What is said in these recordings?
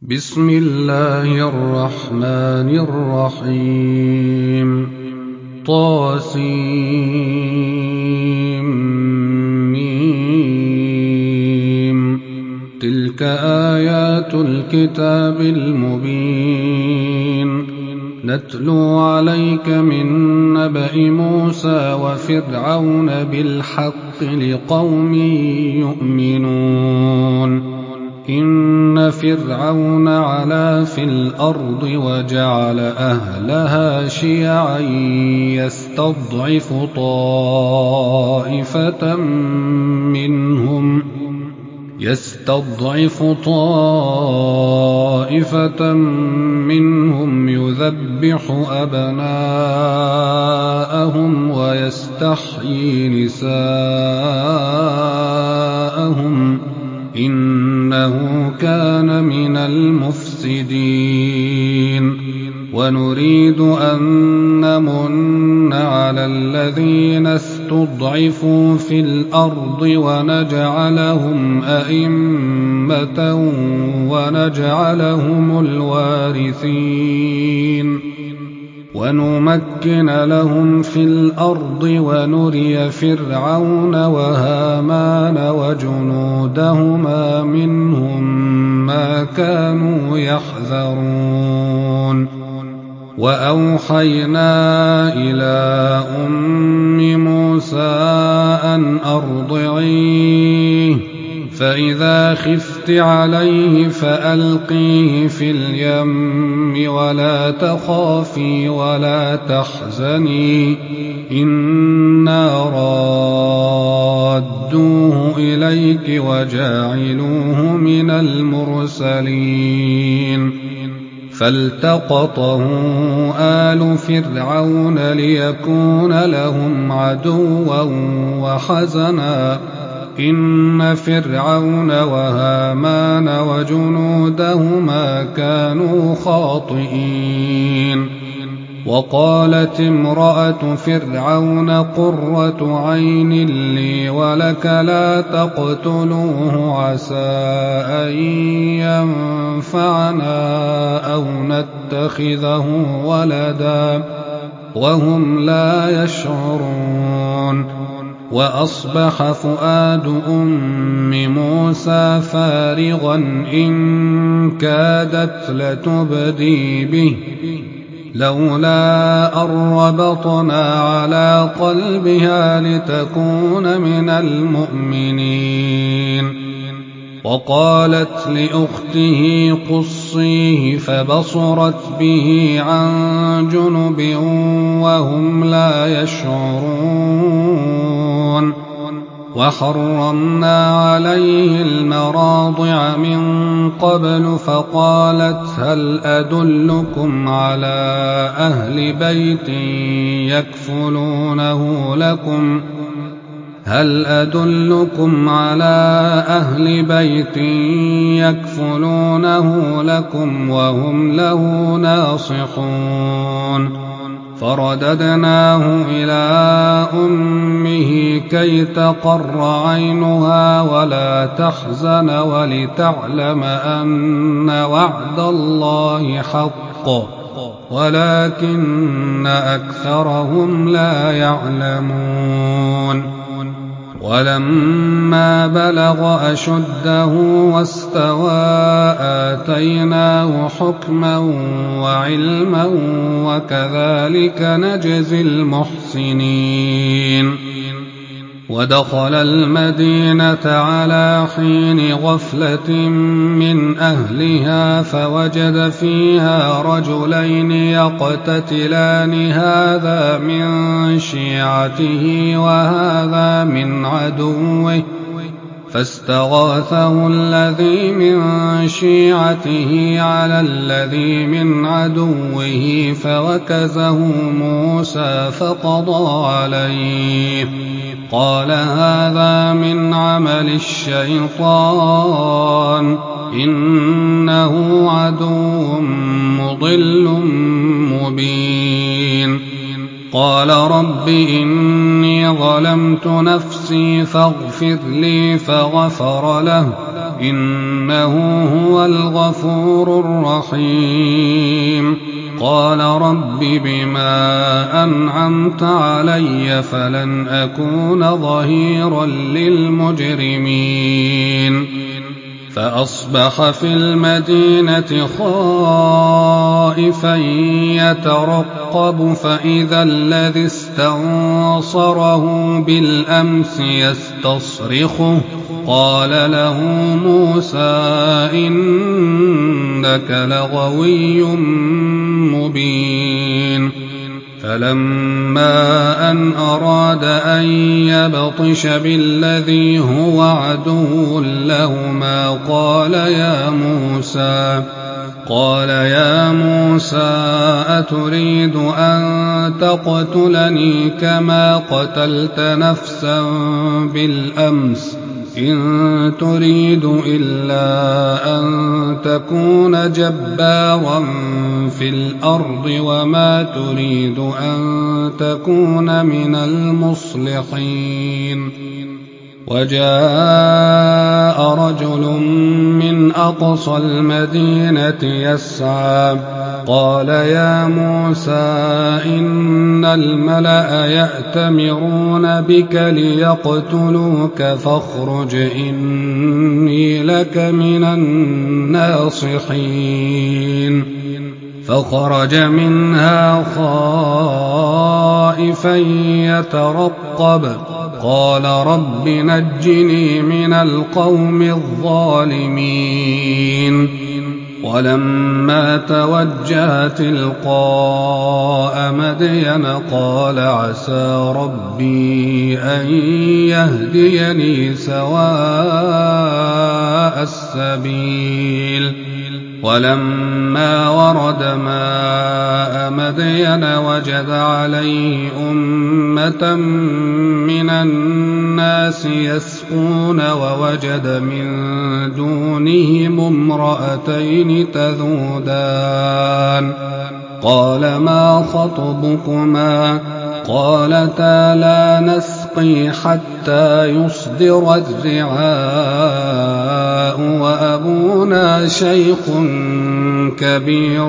بسم الله الرحمن الرحيم طاسيم تلك آيات الكتاب المبين نتلو عليك من نبأ موسى وفرعون بالحق لقوم يؤمنون إن فرعون علا في الأرض وجعل أهلها شيعا يستضعف طائفة منهم يذبح أبناءهم ويستحيي نساءهم إنه كان من المفسدين ونريد أن نمن على الذين استضعفوا في الأرض ونجعلهم أئمة ونجعلهم الوارثين ونمكن لهم في الأرض ونري فرعون وهامان وجنودهما منهم ما كانوا يحذرون وأوحينا إلى أم موسى أن أرضعيه فإذا خفت عليه فألقيه في اليم ولا تخافي ولا تحزني إنا رادوه إليك وجاعلوه من المرسلين فالتقطه آل فرعون ليكون لهم عدوا وحزنا إن فرعون وهامان وجنودهما كانوا خاطئين وقالت امرأة فرعون قرة عين لي ولك لا تقتلوه عسى أن ينفعنا أو نتخذه ولدا وهم لا يشعرون وأصبح فؤاد أم موسى فارغا إن كادت لتبدي به لولا أن ربطنا على قلبها لتكون من المؤمنين وقالت لأخته قصيه فبصرت به عن جنب وهم لا يشعرون وحرمنا عليه المراضع من قبل فقالت هل أدلكم على أهل بيت يكفلونه لكم وهم له ناصحون فرددناه إلى أمه كي تقر عينها ولا تحزن ولتعلم أن وعد الله حق ولكن أكثرهم لا يعلمون ولما بلغ أشده واستوى آتيناه حكما وعلما وكذلك نجزي المحسنين ودخل المدينة على حين غفلة من أهلها فوجد فيها رجلين يقتتلان هذا من شيعته وهذا من عدوه فاستغاثه الذي من شيعته على الذي من عدوه فوكزه موسى فقضى عليه قال هذا من عمل الشيطان إنه عدو مضل مبين قال رب إني ظلمت نفسي فاغفر لي فغفر له إنه هو الغفور الرحيم قال رب بما أنعمت علي فلن أكون ظهيرا للمجرمين فأصبح في المدينة خائفا يترقب فإذا الذي استنصره بالأمس يستصرخه قال له موسى إنك لغوي مبين فلما أن أراد أن يبطش بالذي هو عدو لهما قال يا موسى أتريد أن تقتلني كما قتلت نفسا بالأمس إن تريد إلا أن تكون جبارا في الأرض وما تريد أن تكون من المصلحين وجاء رجل من أقصى المدينة يسعى قال يا موسى إن الملأ يأتمرون بك ليقتلوك فاخرج إني لك من الناصحين فخرج منها خائفا يترقب قال رب نجني من القوم الظالمين ولما توجه تلقاء مدين قال عسى ربي أن يهديني سواء السبيل ولما ورد ماء مدين وجد عليه أمة من الناس يسقون ووجد من دونهم امرأتين تذودان قال ما خطبكما قالتا لا نسقي حتى يصدر الرعاء وأبونا شيخ كبير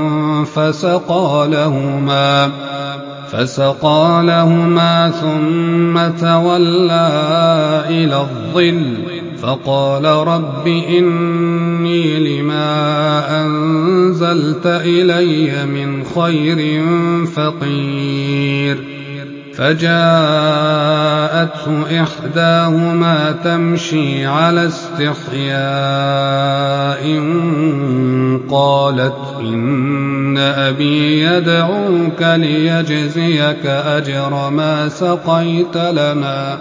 فسقى لهما ثم تولى إلى الظل فقال رب إني لما أنزلت إلي من خير فقير فجاءته إحداهما تمشي على استحياء قالت إن أبي يدعوك ليجزيك أجر ما سقيت لنا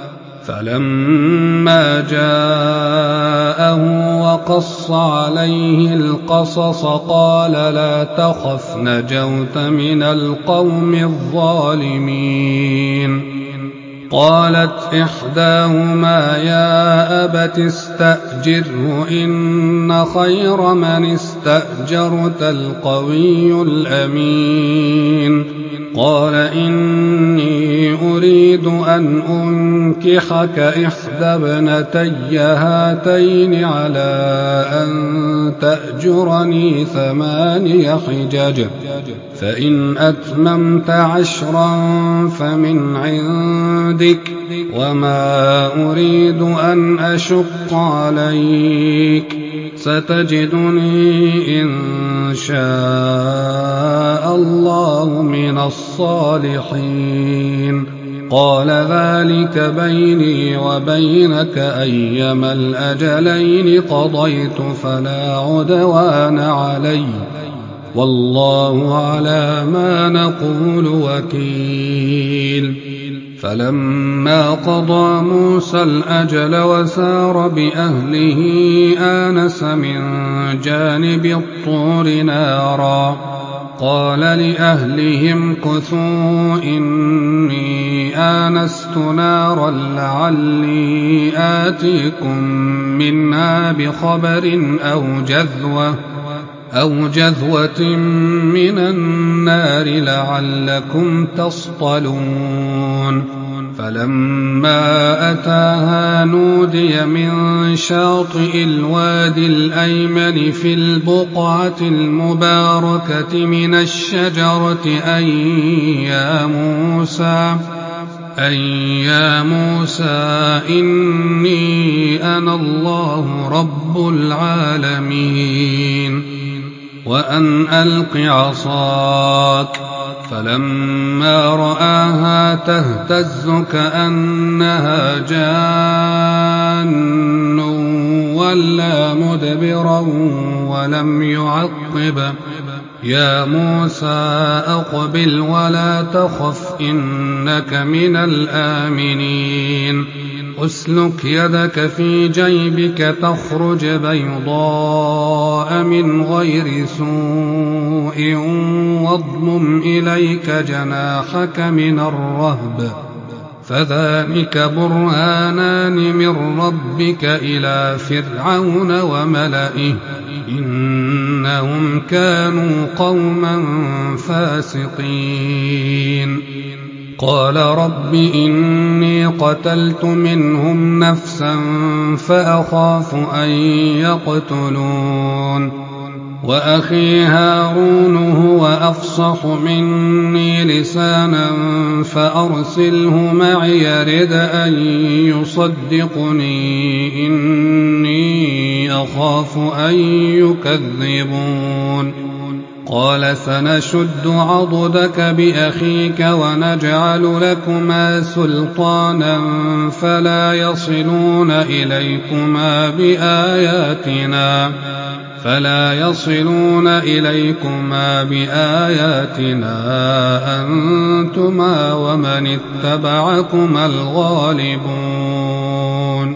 فلما جاءه وقص عليه القصص قال لا تخف نجوت من القوم الظالمين قالت إحداهما يا أبت استأجره إن خير من استأجرت القوي الأمين قال إني أريد أن أنكحك إحدى ابنتي هاتين على أن تأجرني 8 حجج فإن أتممت 10 فمن عندك وما أريد أن أشق عليك ستجدني إن شاء الله من الصالحين قال ذلك بيني وبينك أيما الأجلين قضيت فلا عدوان علي والله على ما نقول وكيل فلما قضى موسى الأجل وسار بأهله آنس من جانب الطور نارا قال لأهلهم كثوا إني آنست نارا لعلي آتيكم منها بخبر أو جذوة من النار لعلكم تصطلون فلما أتاها نودي من شاطئ الوادي الأيمن في البقعة المباركة من الشجرة أن يا موسى إني أنا الله رب العالمين وأن ألق عصاك. فلما رآها تهتز كأنها جان ولا مدبرا ولم يعقب. يا موسى أقبل ولا تخف إنك من الآمنين. أسلك يدك في جيبك تخرج بيضاء من غير سوء واضمم إليك جناحك من الرهب فذلك برهانان من ربك إلى فرعون وملئه إنهم كانوا قوما فاسقين. قال رب إني قتلت منهم نفسا فأخاف أن يقتلون وأخي هارون هو أفصح مني لسانا فأرسله معي يرد أن يصدقني إني أخاف أن يكذبون. قال سنشد عضدك بأخيك ونجعل لكما سلطانا فلا يصلون إليكما بآياتنا أنتما ومن اتبعكما الغالبون.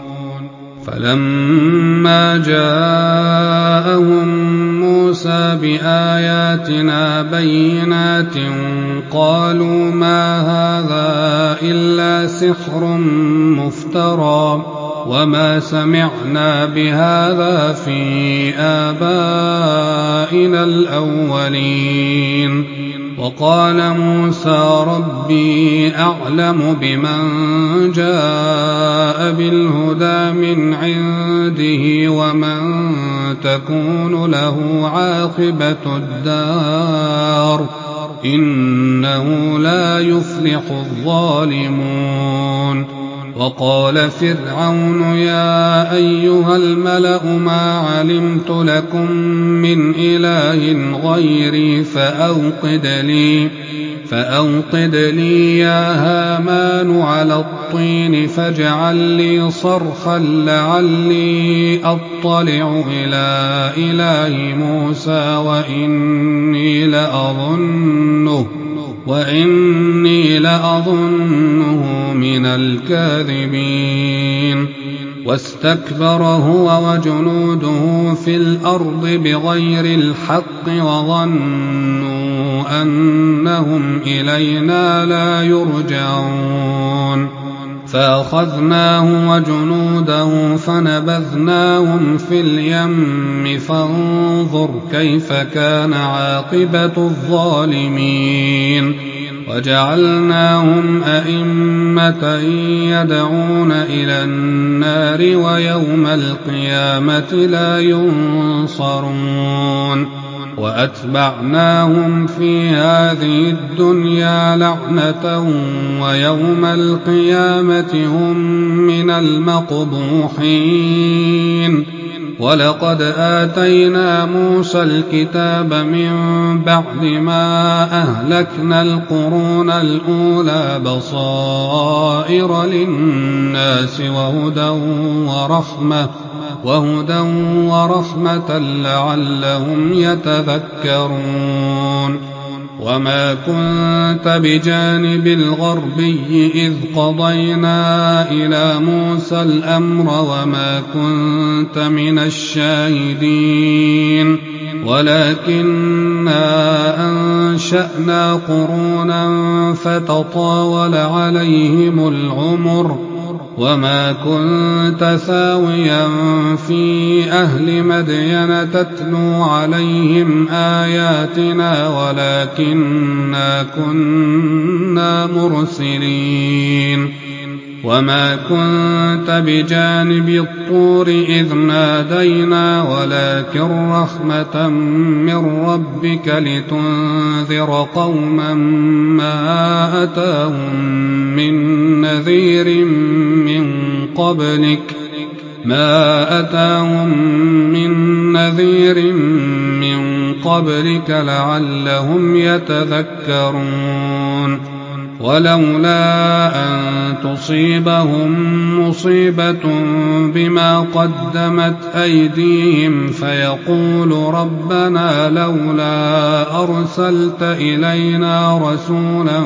فلما جاءهم موسى بآياتنا بينات قالوا ما هذا إلا سحر مفترى وما سمعنا بهذا في آبائنا الأولين. وقال موسى ربي أعلم بمن جاء بالهدى من عنده ومن تكون له عاقبة الدار إنه لا يفلح الظالمون. وقال فرعون يا أيها الملأ ما علمت لكم من إله غيري فأوقد لي يا هامان على الطين فاجعل لي صرحا لعلي أطلع إلى إله موسى وإني لأظنه من الكاذبين. واستكبر هو وجنوده في الأرض بغير الحق وظنوا أنهم إلينا لا يرجعون. فأخذناه وجنوده فنبذناهم في اليم فانظر كيف كان عاقبة الظالمين. وجعلناهم أئمة يدعون إلى النار ويوم القيامة لا ينصرون. وأتبعناهم في هذه الدنيا لعنة ويوم القيامة هم من المقبوحين. ولقد آتينا موسى الكتاب من بعد ما أهلكنا القرون الأولى بصائر للناس وهدى ورحمة لعلهم يتذكرون. وما كنت بجانب الغربي إذ قضينا إلى موسى الأمر وما كنت من الشاهدين ولكننا أنشأنا قرونا فتطاول عليهم العمر وما كنت ثاويا في أهل مدين تتلو عليهم آياتنا ولكننا كنا مرسلين. وما كنت بجانب الطور إذ نادينا ولكن رحمة من ربك لتنذر قوما ما أتاهم من نذير من قبلك لعلهم يتذكرون ولولا أن تصيبهم مصيبة بما قدمت أيديهم فيقول ربنا لولا أرسلت إلينا رسولا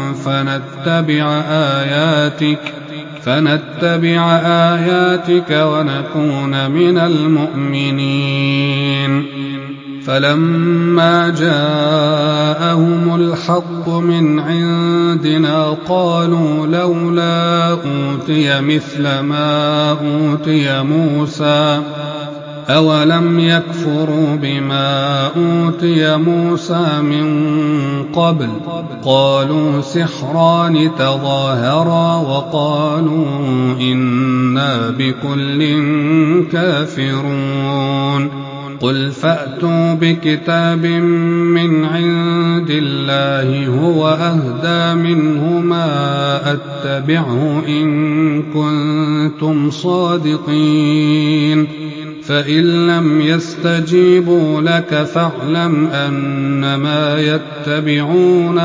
فنتبع آياتك ونكون من المؤمنين فلما جاءهم الحق من عندنا قالوا لولا أوتي مثل ما أوتي موسى أولم يكفروا بما أوتي موسى من قبل قالوا سحران تظاهرا وقالوا إنا بكل كافرون قل فأتوا بكتاب من عند الله هو أهدى منهما أتبعه إن كنتم صادقين فإن لم يستجيبوا لك فاعلم أنما يتبعون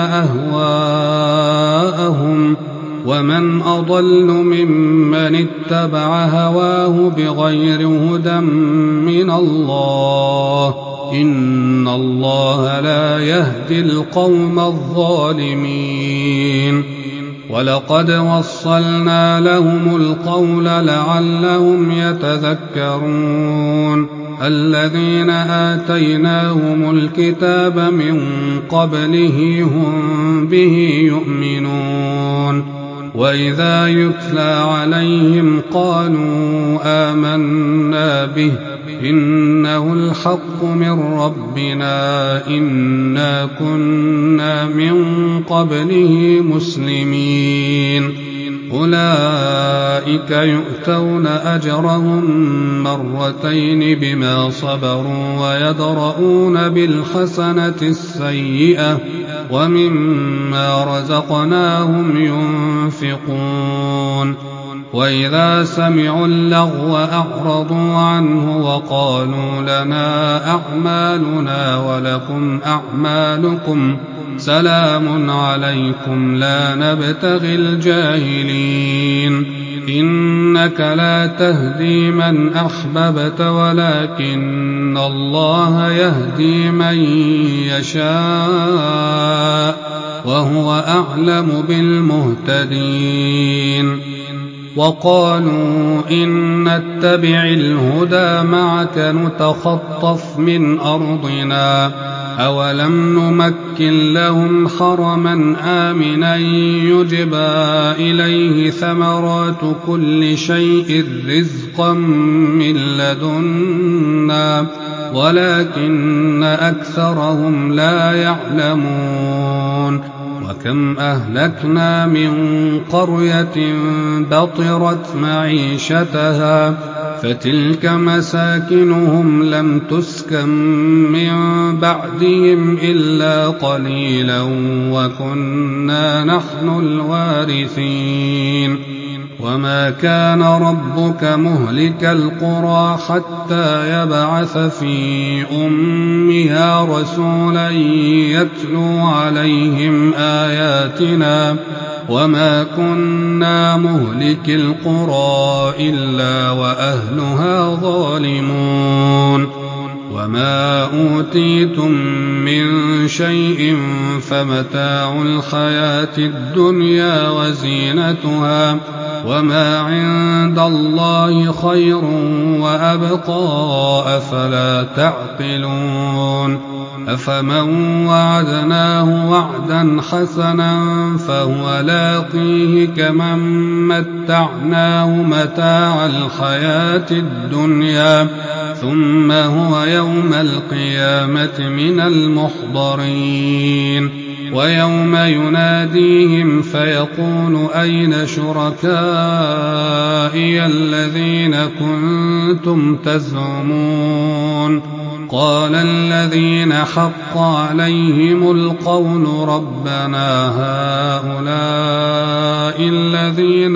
أهواءهم ومن أضل ممن اتبع هواه بغير هدى من الله إن الله لا يهدي القوم الظالمين ولقد وصلنا لهم القول لعلهم يتذكرون الذين آتيناهم الكتاب من قبله هم به يؤمنون وإذا يتلى عليهم قالوا آمنا به إنه الحق من ربنا إنا كنا من قبله مسلمين أولئك يؤتون أجرهم مرتين بما صبروا ويدرؤون بالحسنة السيئة ومما رزقناهم ينفقون وإذا سمعوا اللغو أعرضوا عنه وقالوا لنا أعمالنا ولكم أعمالكم سلام عليكم لا نبتغي الجاهلين إنك لا تهدي من أحببت ولكن الله يهدي من يشاء وهو أعلم بالمهتدين وقالوا إن نتبع الهدى معك نتخطف من أرضنا أولم نمكن لهم حرما آمنا يجبى إليه ثمرات كل شيء رزقا من لدنا ولكن أكثرهم لا يعلمون وكم أهلكنا من قرية بطرت معيشتها فتلك مساكنهم لم تسكن من بعدهم إلا قليلا وكنا نحن الوارثين وما كان ربك مهلك القرى حتى يبعث في أمها رسولا يتلو عليهم آياتنا وما كنا مهلك القرى إلا وأهلها ظالمون وما أوتيتم من شيء فمتاع الحياة الدنيا وزينتها وما عند الله خير وأبقى أفلا تعقلون أفمن وعدناه وعدا حسنا فهو لاقيه كمن متعناه متاع الحياة الدنيا ثم هو يوم القيامة من المحضرين ويوم يناديهم فيقول أين شركائي الذين كنتم تزعمون قال الذين حق عليهم القول ربنا هؤلاء الذين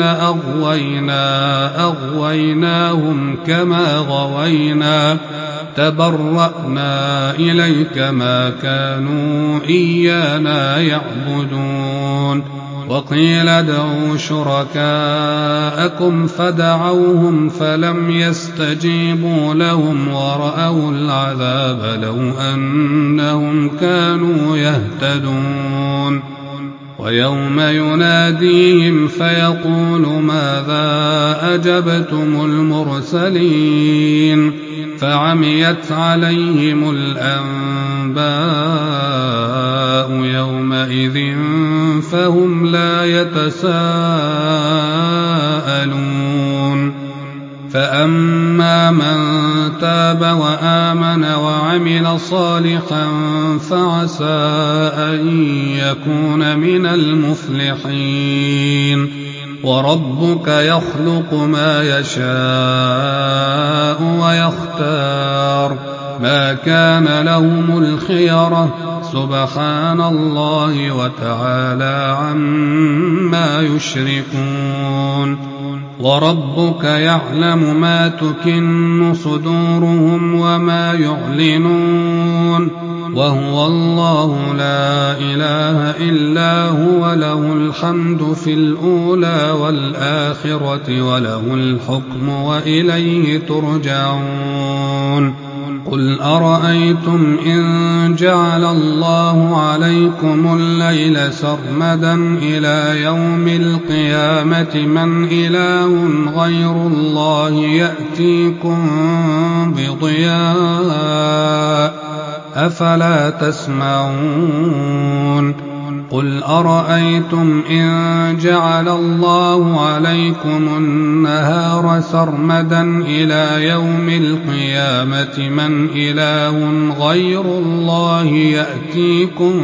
أغويناهم كما غوينا تبرأنا إليك ما كانوا إيانا يعبدون وقيل ادعوا شركاءكم فدعوهم فلم يستجيبوا لهم ورأوا العذاب لو أنهم كانوا يهتدون ويوم يناديهم فيقول ماذا أجبتم المرسلين فعميت عليهم الأنباء يومئذ فهم لا يتساءلون فأما من تاب وآمن وعمل صالحا فعسى أن يكون من المفلحين وربك يخلق ما يشاء ويختار ما كان لهم الخيرة سبحان الله وتعالى عما يشركون وربك يعلم ما تكن صدورهم وما يعلنون وهو الله لا إله إلا هو له الحمد في الأولى والآخرة وله الحكم وإليه ترجعون قل أرأيتم إن جعل الله عليكم الليل سرمدا إلى يوم القيامة من إله غير الله يأتيكم بضياء أفلا تسمعون قل أرأيتم إن جعل الله عليكم النهار سرمدا إلى يوم القيامة من إله غير الله يأتيكم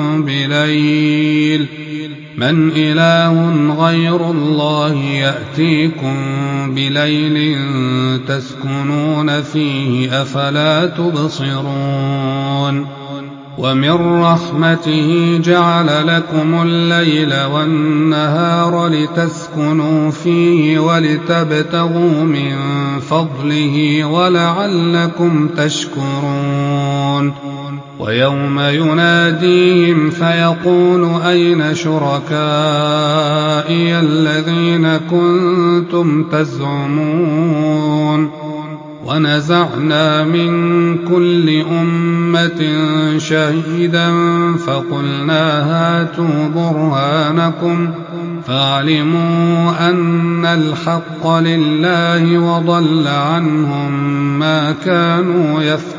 بليل تسكنون فيه أفلا تبصرون ومن رحمته جعل لكم الليل والنهار لتسكنوا فيه ولتبتغوا من فضله ولعلكم تشكرون ويوم يناديهم فيقول أين شركائي الذين كنتم تزعمون ونزعنا من كل أمة شهيدا فقلنا هاتوا برهانكم فاعلموا أن الحق لله وضل عنهم ما كانوا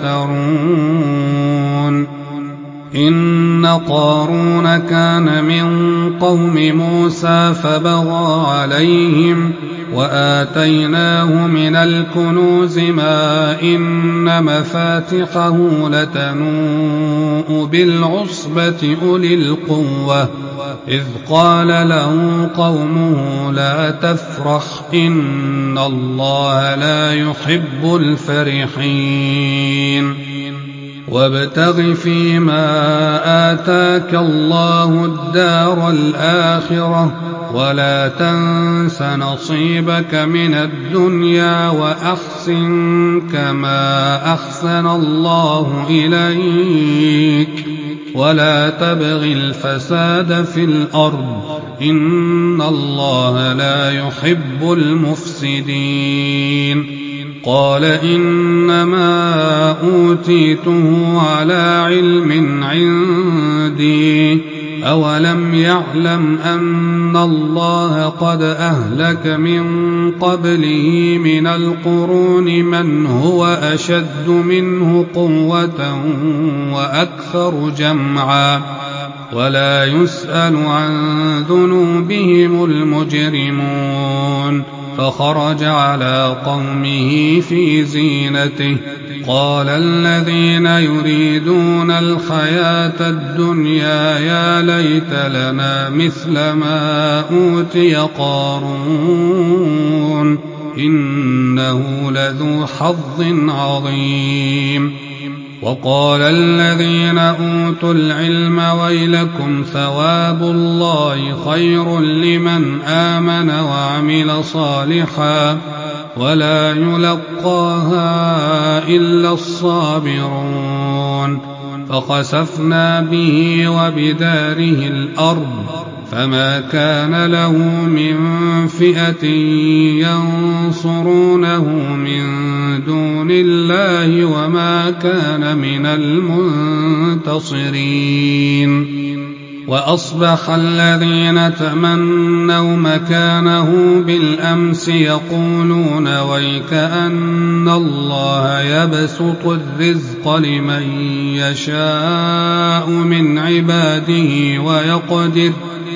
يفترون إن قارون كان من قوم موسى فبغى عليهم وآتيناه من الكنوز ما إن مفاتحه لتنوء بالعصبة أولي القوة إذ قال له قومه لا تفرح إن الله لا يحب الفرحين وابتغ فيما آتاك الله الدار الآخرة ولا تنس نصيبك من الدنيا وأحسن كما أحسن الله إليك ولا تبغ الفساد في الأرض إن الله لا يحب المفسدين قال إنما أوتيته على علم عندي أولم يعلم أن الله قد أهلك من قبله من القرون من هو أشد منه قوة وأكثر جمعا ولا يسأل عن ذنوبهم المجرمون فخرج على قومه في زينته قال الذين يريدون الحياة الدنيا يا ليت لنا مثل ما أوتي قارون إنه لذو حظ عظيم. وقال الذين أوتوا العلم ويلكم ثواب الله خير لمن آمن وعمل صالحا ولا يلقاها إلا الصابرون. فخسفنا به وبداره الأرض فما كان له من فئة ينصرونه من دون الله وما كان من المنتصرين. وأصبح الذين تمنوا مكانه بالأمس يقولون ويكأن الله يبسط الرزق لمن يشاء من عباده ويقدر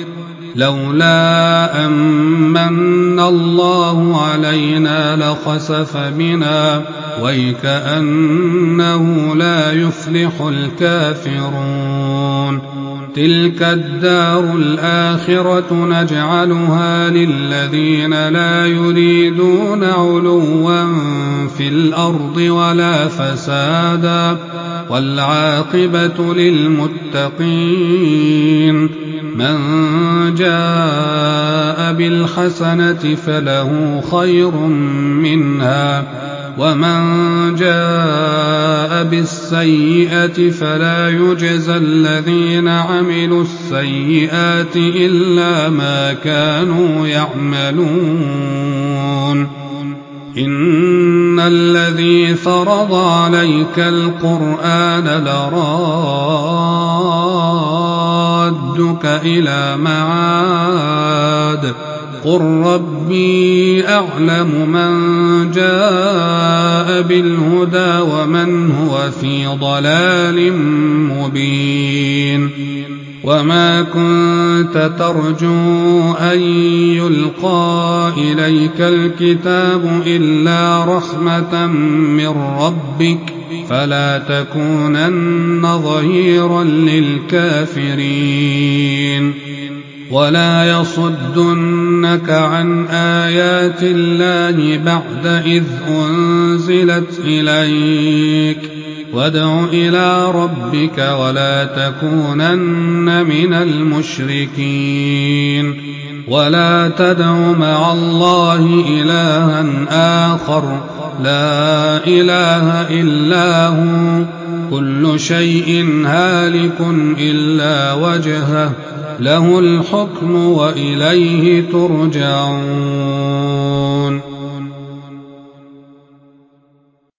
لولا أمن الله علينا لخسف بنا ويكأنه لا يفلح الكافرون. تلك الدار الآخرة نجعلها للذين لا يريدون علوا في الأرض ولا فسادا والعاقبة للمتقين. من جاء بالحسنة فله خير منها ومن جاء بالسيئة فلا يجزى الذين عملوا السيئات إلا ما كانوا يعملون. إن الذي فرض عليك القرآن لرادك إلى معاد قل ربي أعلم من جاء بالهدى ومن هو في ضلال مبين. وما كنت ترجو أن يلقى إليك الكتاب إلا رحمة من ربك فلا تكونن ظهيرا للكافرين. ولا يصدنك عن آيات الله بعد إذ أنزلت إليك وادع إلى ربك ولا تكونن من المشركين. ولا تدع مع الله إلها آخر لا إله إلا هو كل شيء هالك إلا وجهه له الحكم وإليه ترجعون.